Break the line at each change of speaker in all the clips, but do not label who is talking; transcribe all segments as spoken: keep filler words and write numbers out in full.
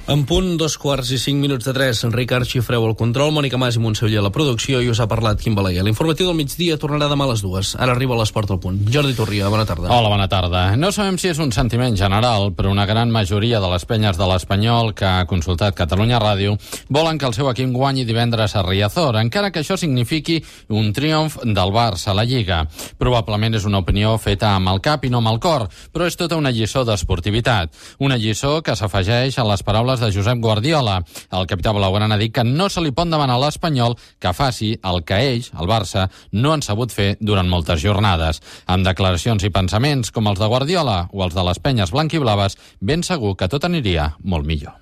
En punt, dos quarts i cinc minuts de tres. Ricard Xifreu al control, Mònica Mas i Montseller a la producció i us ha parlat Quim Balaguer. L'informatiu del migdia tornarà demà a les dues. Ara arriba l'Esport al punt. Jordi Torria, bona tarda.
Hola, bona tarda. No sabem si és un sentiment general, però una gran majoria de les penyes de l'Espanyol que ha consultat Catalunya Ràdio volen que el seu equip guanyi divendres a Riazor, encara que això signifiqui un triomf del Barça a la Lliga. Probablement és una opinió feta amb el cap i no amb el cor, però és tota una lliçó d'esportivitat. Una lliçó que s'afegeix a les paraules de Josep Guardiola. El capità blaugrana ha dit que no se li pot demanar a l'Espanyol que faci el que ells, el Barça, no han sabut fer durant moltes jornades. Amb declaracions i pensaments com els de Guardiola o els de les penyes blanquiblaves, ben segur que tot aniria molt millor.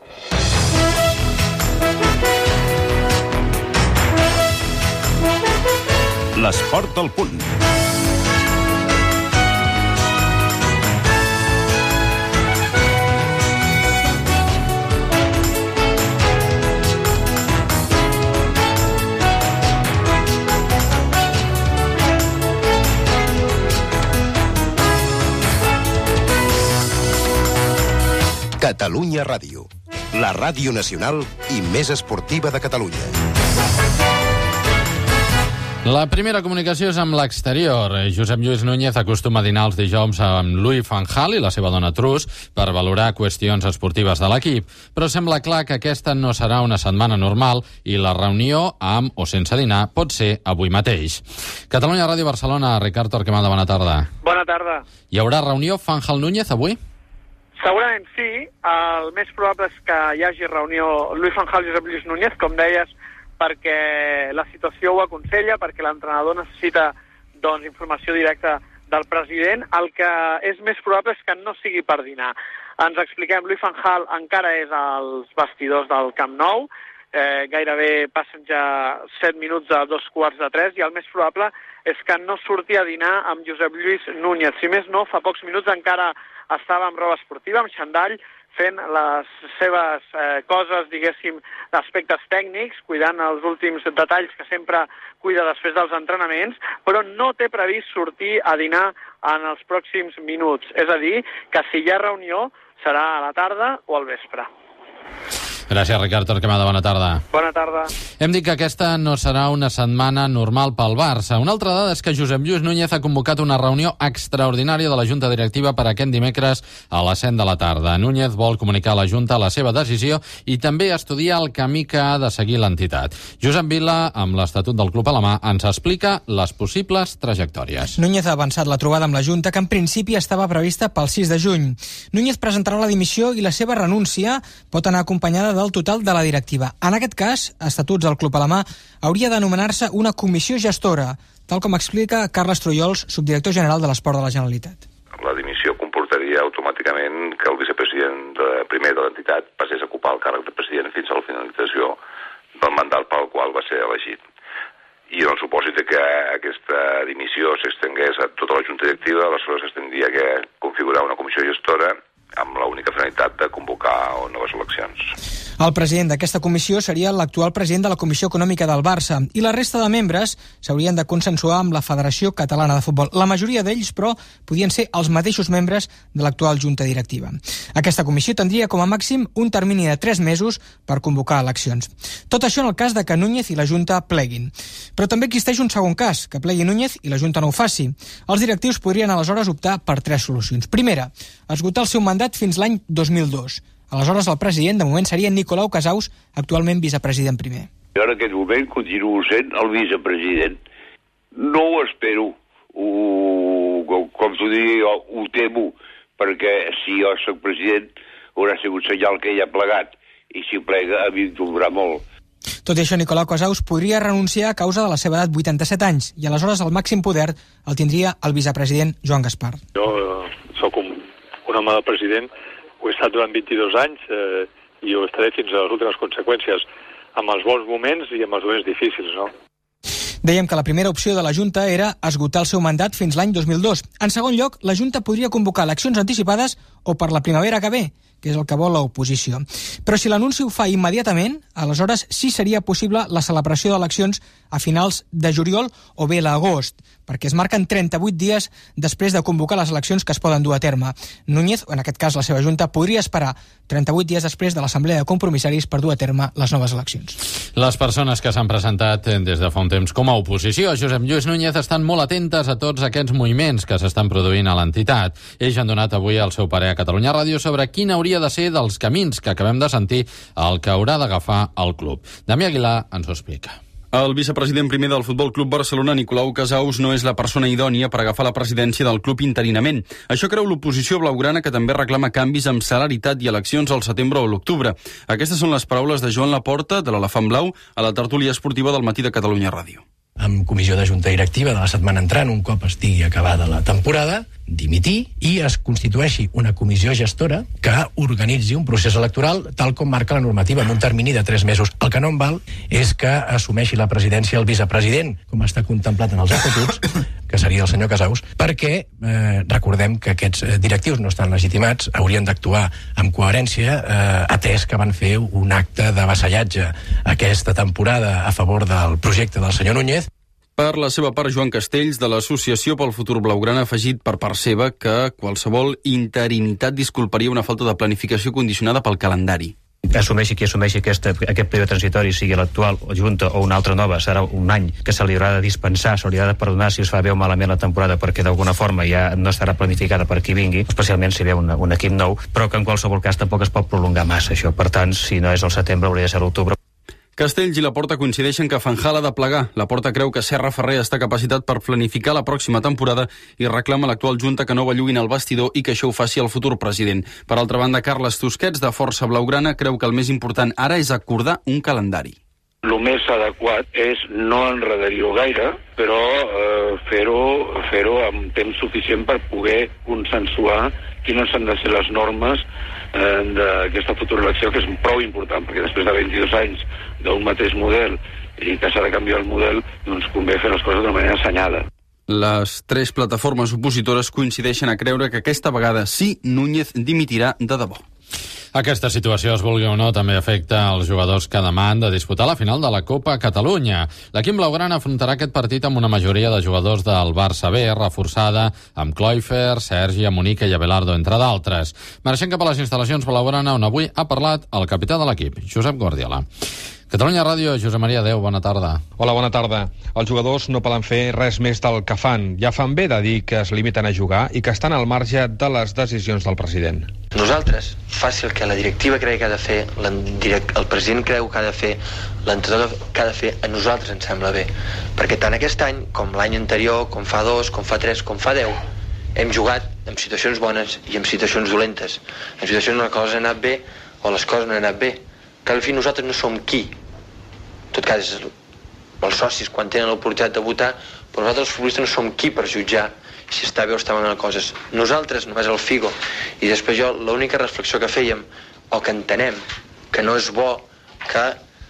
L'Esport al punt. Catalunya Ràdio, la ràdio nacional i més esportiva de Catalunya.
La primera comunicació és amb l'exterior. Josep Lluís Núñez acostuma a dinar els dijous amb Louis van Gaal i la seva dona Trus per valorar qüestions esportives de l'equip, però sembla clar que aquesta no serà una setmana normal i la reunió, amb o sense dinar, pot ser avui mateix. Catalunya Ràdio Barcelona, Ricard Torquemada, bona tarda.
Bona tarda.
Hi haurà reunió van Gaal-Núñez avui?
Segurament sí. El més probable és que hi hagi reunió Louis van Gaal i Josep Lluís Núñez, com deies, perquè la situació ho aconsella, perquè l'entrenador necessita doncs, informació directa del president. El que és més probable és que no sigui per dinar. Ens expliquem, Louis van Gaal encara és als vestidors del Camp Nou, eh, gairebé passen ja set minuts a dos quarts de tres, i el més probable és que no surti a dinar amb Josep Lluís Núñez. Si més no, fa pocs minuts encara estava amb roba esportiva, amb xandall, fent les seves eh, coses, diguéssim, d'aspectes tècnics, cuidant els últims detalls que sempre cuida després dels entrenaments, però no té previst sortir a dinar en els pròxims minuts. És a dir, que si hi ha reunió serà a la tarda o al vespre.
Gràcies, Ricard Torquemada. Bona tarda.
Bona tarda.
Hem dit que aquesta no serà una setmana normal pel Barça. Una altra dada és que Josep Lluís Núñez ha convocat una reunió extraordinària de la Junta Directiva per aquest dimecres a les set de la tarda. Núñez vol comunicar a la Junta la seva decisió i també estudiar el camí que ha de seguir l'entitat. Josep Vila, amb l'Estatut del Club a la mà, ens explica les possibles trajectòries.
Núñez ha avançat la trobada amb la Junta, que en principi estava prevista pel sis de juny. Núñez presentarà la dimissió i la seva renúncia pot anar acompanyada del total de la directiva. En aquest cas, Estatuts del Club a la mà hauria d'anomenar-se una comissió gestora, tal com explica Carles Trullols, subdirector general de l'Esport de la Generalitat.
La dimissió comportaria automàticament que el vicepresident de, primer de l'entitat passés a ocupar el càrrec de president fins a la finalització del mandat pel qual va ser elegit. I en el supòsit que aquesta dimissió s'estengués a tota la Junta Directiva, aleshores s'hauria que configurar una comissió gestora amb l'única finalitat de convocar noves eleccions.
El president d'aquesta comissió seria l'actual president de la Comissió Econòmica del Barça i la resta de membres s'haurien de consensuar amb la Federació Catalana de Futbol. La majoria d'ells, però, podien ser els mateixos membres de l'actual Junta Directiva. Aquesta comissió tindria com a màxim un termini de tres mesos per convocar eleccions. Tot això en el cas de que Núñez i la Junta pleguin. Però també existeix un segon cas, que plegui Núñez i la Junta no ho faci. Els directius podrien aleshores optar per tres solucions. Primera, esgotar el seu mandat fins l'any dos mil dos. Aleshores, el president, de moment, seria Nicolau Casaus, actualment vicepresident primer.
Jo en aquest moment continuo sent el vicepresident. No ho espero, ho, com t'ho diria jo, ho temo, perquè si jo soc president haurà sigut senyal que ell ha plegat, i si plega a mi em doldrà molt.
Tot i això, Nicolau Casaus podria renunciar a causa de la seva edat, vuitanta-set anys, i aleshores el màxim poder el tindria el vicepresident Joan Gaspar.
Jo eh, sóc un, un home de president, ho he estat durant vint-i-dos anys eh, i ho estaré fins a les últimes conseqüències, amb els bons moments i amb els moments difícils, no?
Dèiem que la primera opció de la Junta era esgotar el seu mandat fins l'any dos mil dos. En segon lloc, la Junta podria convocar eleccions anticipades o per la primavera que ve, que és el que vol l'oposició. Però si l'anunci ho fa immediatament, aleshores sí seria possible la celebració d'eleccions a finals de juliol o bé l'agost, perquè es marquen trenta-vuit dies després de convocar les eleccions que es poden dur a terme. Núñez, o en aquest cas la seva junta, podria esperar trenta-vuit dies després de l'Assemblea de Compromissaris per dur a terme les noves eleccions.
Les persones que s'han presentat des de fa un temps com a oposició a Josep Lluís Núñez estan molt atentes a tots aquests moviments que s'estan produint a l'entitat. Ells han donat avui el seu parer a Catalunya Ràdio sobre quin hauria de ser dels camins que acabem de sentir el que haurà d'agafar el club. Damià Aguilar ens ho explica.
El vicepresident primer del Futbol Club Barcelona, Nicolau Casaus, no és la persona idònia per agafar la presidència del club interinament. Això creu l'oposició blaugrana, que també reclama canvis amb celeritat i eleccions al setembre o l'octubre. Aquestes són les paraules de Joan Laporta, de l'Elefant Blau, a la tertúlia esportiva del matí de Catalunya Ràdio.
Amb comissió de junta directiva de la setmana entrant, un cop estigui acabada la temporada, dimitir i es constitueixi una comissió gestora que organitzi un procés electoral tal com marca la normativa, en un termini de tres mesos. El que no em val és que assumeixi la presidència el vicepresident, com està contemplat en els estatuts, que seria el senyor Casaus, perquè eh, recordem que aquests directius no estan legitimats, haurien d'actuar amb coherència, eh, atès que van fer un acte de vassallatge aquesta temporada a favor del projecte del senyor Núñez.
Per la seva part, Joan Castells, de l'Associació pel Futur Blaugrana, ha afegit per part seva que qualsevol interinitat disculparia una falta de planificació condicionada pel calendari.
Assumeixi qui assumeixi aquest, aquest període transitori, sigui l'actual Junta o una altra nova, serà un any que se li haurà de dispensar, se li haurà de perdonar si es fa bé o malament la temporada, perquè d'alguna forma ja no estarà planificada per qui vingui, especialment si ve un, un equip nou, però que en qualsevol cas tampoc es pot prolongar massa això. Per tant, si no és el setembre, hauria de ser l'octubre.
Castells i Laporta coincideixen que Fanjal ha de plegar. Laporta creu que Serra Ferrer està capacitat per planificar la pròxima temporada i reclama a l'actual Junta que no belluguin el vestidor i que això ho faci el futur president. Per altra banda, Carles Tusquets, de Força Blaugrana, creu que el més important ara és acordar un calendari.
El més adequat és no enredar-ho gaire, però eh, fer-ho fer-ho amb temps suficient per poder consensuar quines han de ser les normes eh, d'aquesta futura elecció, que és prou important, perquè després de vint-i-dos anys d'un mateix model i que s'ha de canviar el model, doncs convé fer les coses d'una manera assenyada.
Les tres plataformes opositores coincideixen a creure que aquesta vegada sí Núñez dimitirà de debò.
Aquesta situació, es vulgui o no, també afecta els jugadors que demà han de disputar la final de la Copa Catalunya. L'equip blaugrana afrontarà aquest partit amb una majoria de jugadors del Barça B, reforçada amb Cloifer, Sergi, Amunique i Abelardo, entre d'altres. Marxem cap a les instal·lacions blaugrana, on avui ha parlat el capità de l'equip, Josep Guardiola. Catalunya Ràdio, Josep Maria Déu, bona tarda.
Hola, bona tarda. Els jugadors no poden fer res més del que fan. Ja fan bé de dir que es limiten a jugar i que estan al marge de les decisions del president.
Nosaltres, faci el que la directiva creu que ha de fer, el president creu que ha de fer, l'entrenador que ha de fer, a nosaltres ens sembla bé. Perquè tant aquest any, com l'any anterior, com fa dos, com fa tres, com fa deu, hem jugat en situacions bones i en situacions dolentes. En situacions on les coses han anat bé o les coses no han anat bé. Que al fi nosaltres no som qui. En tot cas, els socis quan tenen l'oportunitat de votar, però nosaltres els futbolistes no som qui per jutjar si està bé o està malament les coses. Nosaltres, només el Figo. I després jo, l'única reflexió que fèiem, o que entenem, que no és bo que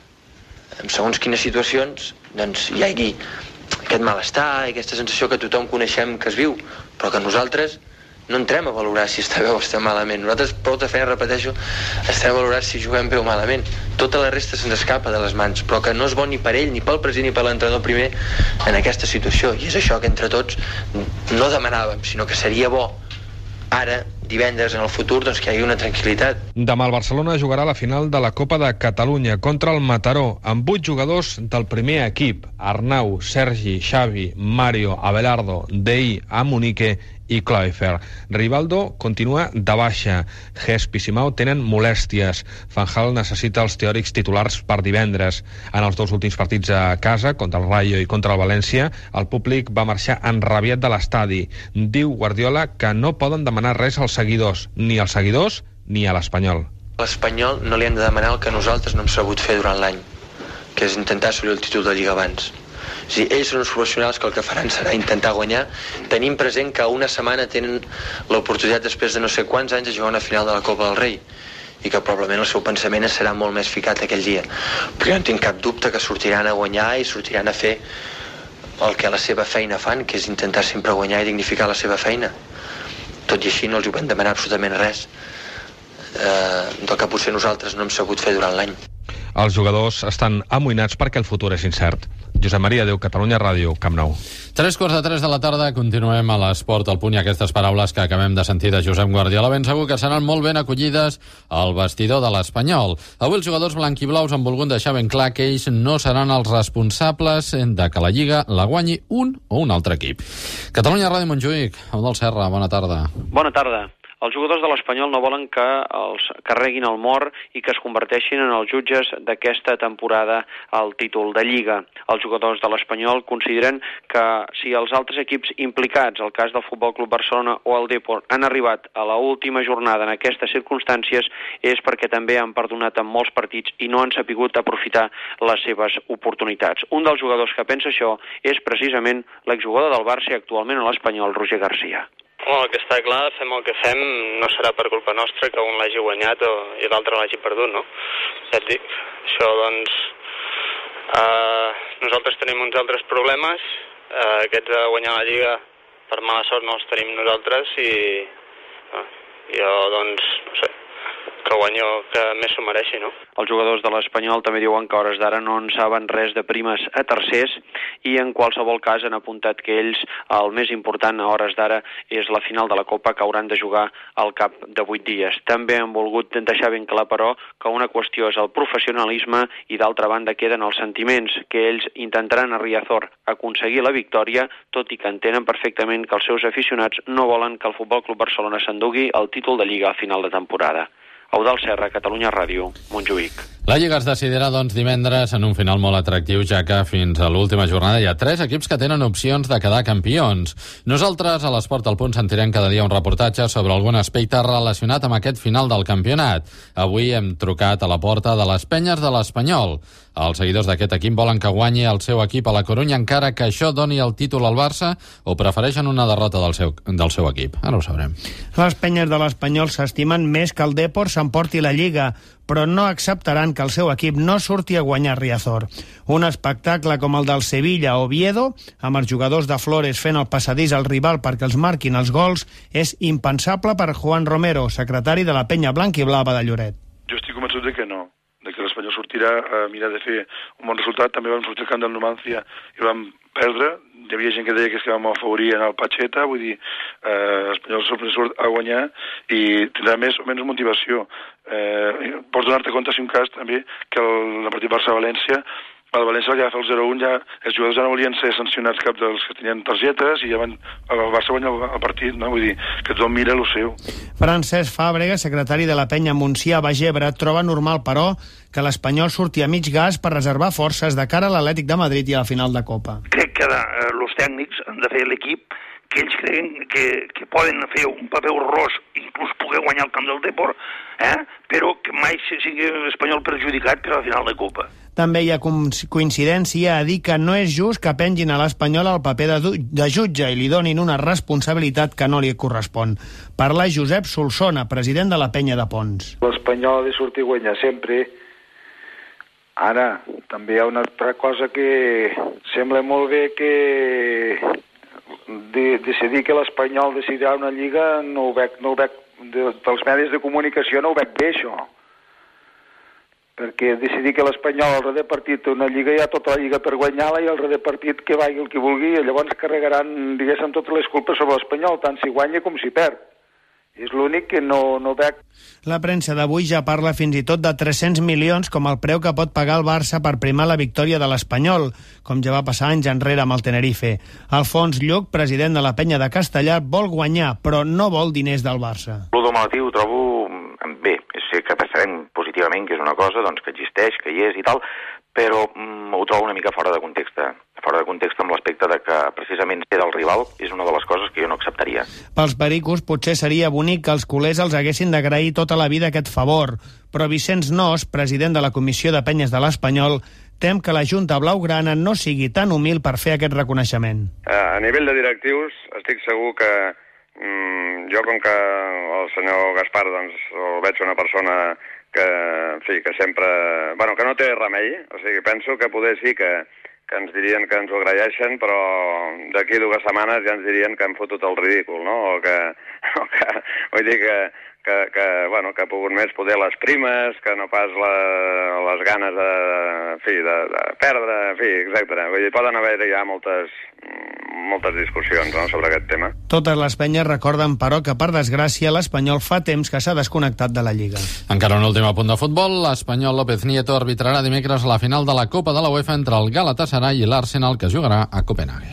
en segons quines situacions doncs hi hagi aquest malestar i aquesta sensació que tothom coneixem que es viu, però que nosaltres no entrem a valorar si està bé o està malament. Nosaltres, prou de feina, repeteixo, estem a valorar si juguem bé o malament. Tota la resta se'ns escapa de les mans, però que no és bo ni per ell, ni pel president, ni per l'entrenador primer en aquesta situació. I és això que entre tots no demanàvem, sinó que seria bo ara, divendres, en el futur, doncs que hi hagi una tranquil·litat.
Demà el Barcelona jugarà la final de la Copa de Catalunya contra el Mataró, amb vuit jugadors del primer equip: Arnau, Sergi, Xavi, Mario, Abelardo, Dei, Amunique i Cloifer. Rivaldo continua de baixa. Gesp i Simao tenen molèsties. Fanjal necessita els teòrics titulars per divendres. En els dos últims partits a casa, contra el Rayo i contra el València, el públic va marxar enrabiat de l'estadi. Diu Guardiola que no poden demanar res als seguidors, ni als seguidors ni a l'Espanyol.
A l'Espanyol no li han de demanar el que nosaltres no hem sabut fer durant l'any, que és intentar assolir el títol de Lliga abans. O sigui, ells són uns professionals que el que faran serà intentar guanyar, tenint present que una setmana tenen l'oportunitat després de no sé quants anys de jugar una final de la Copa del Rei i que probablement el seu pensament serà molt més ficat aquell dia. Però jo no tinc cap dubte que sortiran a guanyar i sortiran a fer el que a la seva feina fan, que és intentar sempre guanyar i dignificar la seva feina. Tot i així no els hi podem demanar absolutament res. eh, del que potser nosaltres no hem sabut fer durant l'any.
Els jugadors estan amoïnats perquè el futur és incert. Josep Maria Déu, Catalunya Ràdio, Camp Nou.
Tres quarts de tres de la tarda, continuem a l'Esport al Punt i aquestes paraules que acabem de sentir de Josep Guardiola ben segur que seran molt ben acollides al vestidor de l'Espanyol. Avui els jugadors blanquiblaus han volgut deixar ben clar que ells no seran els responsables de que la Lliga la guanyi un o un altre equip. Catalunya Ràdio, Montjuïc, Eudald Serra, bona tarda.
Bona tarda. Els jugadors de l'Espanyol no volen que els carreguin el mort i que es converteixin en els jutges d'aquesta temporada al títol de Lliga. Els jugadors de l'Espanyol consideren que si els altres equips implicats, el cas del Futbol Club Barcelona o el Depor, han arribat a l'última jornada en aquestes circumstàncies és perquè també han perdonat en molts partits i no han sapigut aprofitar les seves oportunitats. Un dels jugadors que pensa això és precisament l'exjugador del Barça i actualment a l'Espanyol, Roger Garcia.
Bueno, el que està clar, fem el que fem, no serà per culpa nostra que un l'hagi guanyat o, i l'altre l'hagi perdut, no? Ja et dic, això doncs... Uh, nosaltres tenim uns altres problemes, uh, aquests de guanyar la Lliga per mala sort no els tenim nosaltres i uh, jo doncs, no sé, que guanyo que més s'ho mereixi, no?
Els jugadors de l'Espanyol també diuen que a hores d'ara no en saben res de primes a tercers i en qualsevol cas han apuntat que ells el més important a hores d'ara és la final de la Copa que hauran de jugar al cap de vuit dies. També han volgut deixar ben clar, però, que una qüestió és el professionalisme i d'altra banda queden els sentiments, que ells intentaran a Riazor aconseguir la victòria, tot i que entenen perfectament que els seus aficionats no volen que el Futbol Club Barcelona s'endugui el títol de Lliga al final de temporada. Eudald Serra, Catalunya Ràdio, Montjuïc.
La Lliga es decidirà, doncs, divendres en un final molt atractiu, ja que fins a l'última jornada hi ha tres equips que tenen opcions de quedar campions. Nosaltres, a l'Esport al Punt, sentirem cada dia un reportatge sobre algun aspecte relacionat amb aquest final del campionat. Avui hem trucat a la porta de les Penyes de l'Espanyol. Els seguidors d'aquest equip volen que guanyi el seu equip a la Corunya, encara que això doni el títol al Barça, o prefereixen una derrota del seu, del seu equip. Ara ho sabrem.
Les Penyes de l'Espanyol s'estimen més que el Depor s'emporti la Lliga, però no acceptaran que el seu equip no surti a guanyar a Riazor. Un espectacle com el del Sevilla o Oviedo, amb els jugadors de Flores fent el passadís al rival perquè els marquin els gols, és impensable per Juan Romero, secretari de la Penya Blanquiblava de Lloret.
Jo estic convençut de que no, de que l'Espanyol sortirà a mirar de fer un bon resultat. També vam sortir al camp del Numancia i vam perdre. Hi havia gent que deia que es que vam afavorir en el Pacheta, vull dir, eh, l'Espanyol surt a guanyar i tindrà més o menys motivació. Eh, pots donar-te compte, si un cas, també, que el, el partit Barça-València, el València ja va fer el zero a un, ja, els jugadors ja no volien ser sancionats cap dels que tenien targetes i ja van, el Barça guanya el, el partit, no? Vull dir, que tothom mira el seu.
Francesc Fàbrega, secretari de la Penya Montsià Bagebre, troba normal, però, que l'Espanyol surti a mig gas per reservar forces de cara a l'Atlètic de Madrid i a la final de Copa.
Crec que eh, els tècnics han de fer l'equip que ells creuen que, que poden fer un paper horrorós, inclús poder guanyar el camp del Depor, eh? Però que mai sigui l'Espanyol perjudicat per a la final de Copa.
També hi ha coincidència a dir que no és just que pengin a l'Espanyol el paper de, de jutge i li donin una responsabilitat que no li correspon. Parla Josep Solsona, president de la Penya de Pons.
L'Espanyol ha de sortir a guanyar sempre. Ara, també hi ha una altra cosa que sembla molt bé que de decidir que l'Espanyol decidirà una lliga, no ho veig, no ho veig de, dels medis de comunicació no ho veig bé, això. Perquè decidir que l'Espanyol al darrer partit té una lliga, hi ha tota la lliga per guanyar-la i al darrer partit que vagi el que vulgui, i llavors carregaran, diguéssim, totes les culpes sobre l'Espanyol, tant si guanya com si perd. És l'únic que no, no veig.
La premsa d'avui ja parla fins i tot de tres-cents milions com el preu que pot pagar el Barça per primar la victòria de l'Espanyol, com ja va passar anys enrere amb el Tenerife. Alfons Lluc, president de la Penya de Castellar, vol guanyar, però no vol diners del Barça.
L'odomatiu ho trobo bé, sé que pensarem positivament que és una cosa doncs, que existeix, que hi és i tal, però mm, ho trobo una mica fora de context, fora de context amb l'aspecte de que precisament ser del rival és una de les coses que jo no acceptaria.
Pels pericos potser seria bonic que els culers els haguessin d'agrair tota la vida aquest favor, però Vicenç Nos, president de la Comissió de Penyes de l'Espanyol, tem que la Junta Blaugrana no sigui tan humil per fer aquest reconeixement.
A nivell de directius estic segur que mm, jo com que el senyor Gaspar doncs, el veig una persona que, en fi, que sempre... Bueno, que no té remei, o sigui, penso que poder sí que, que ens dirien que ens ho agraeixen, però d'aquí dues setmanes ja ens dirien que hem fotut el ridícul, no? O que, o que vull dir que, que, que, bueno, que ha pogut més poder les primes, que no pas la, les ganes de, en fi, de, de perdre, en fi, etcètera. Vull dir, poden haver ja moltes, moltes discussions, no?, sobre aquest tema.
Totes les penyes recorden, però, que per desgràcia l'Espanyol fa temps que s'ha desconnectat de la Lliga.
Encara un últim apunt de futbol. L'Espanyol López Nieto arbitrarà dimecres la final de la Copa de la UEFA entre el Galatasaray i l'Arsenal, que jugarà a Copenhague.